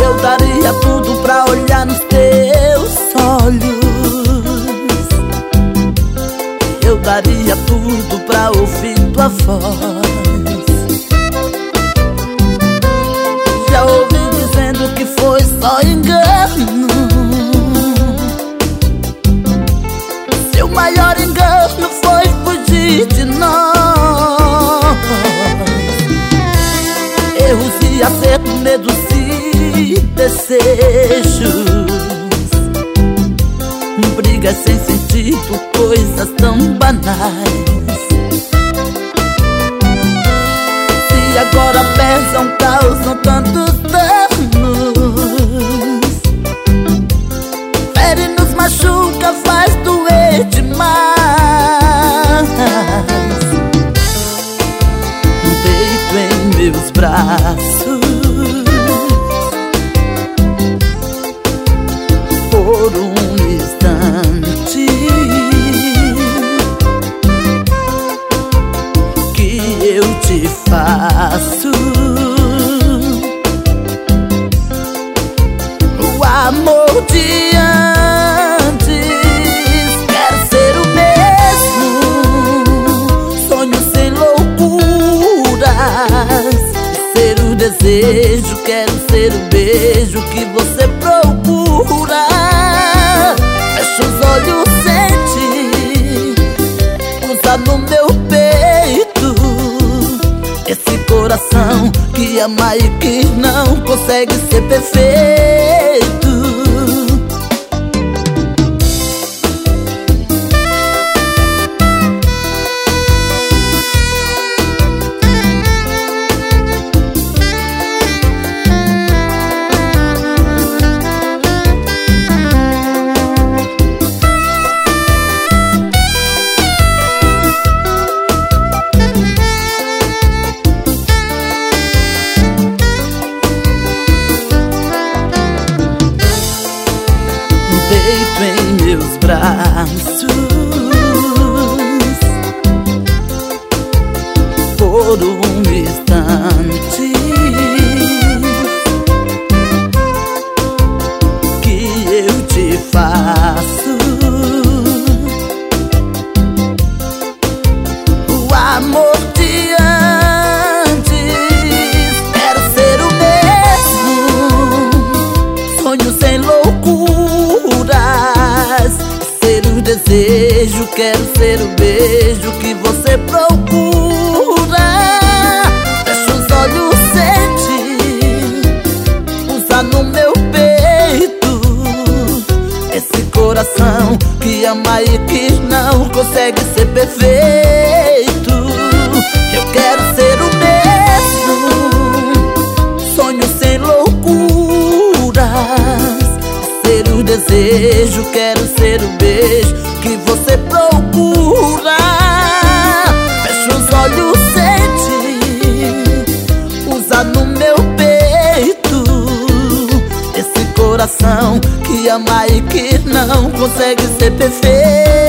Eu daria tudo pra olhar nos teus olhos. Eu daria tudo pra ouvir tua voz. Já ouvi dizendo que foi só engano. Seu maior engano foi fugir de nós. Erros e acertos, medos e desejos, brigas sem sentido, coisas tão banais. Se agora pesam, causam tantos danos, fere, nos machuca, faz doer demais. Deito em meus braços por um instante, que eu te faço o amor de antes. Quero ser o mesmo, sonho sem loucuras, ser o desejo, quero ser o beijo que você procura. Fecha os olhos, sente, usa no meu peito esse coração que ama e que não consegue ser perfeito. Deito em meus braços por um instante, que eu te faço o amor de antes. Quero ser o mesmo, sonho sem loucuras, ser o desejo, quero ser o beijo que você procura. Fecha os olhos, sente, usa no meu peito esse coração que ama e que não consegue ser perfeito. Eu quero ser o mesmo, sonho sem loucuras, ser o desejo, quero ser o beijo que você procura. Fecha os olhos, sente, usa no meu peito esse coração que ama e que não consegue ser perfeito.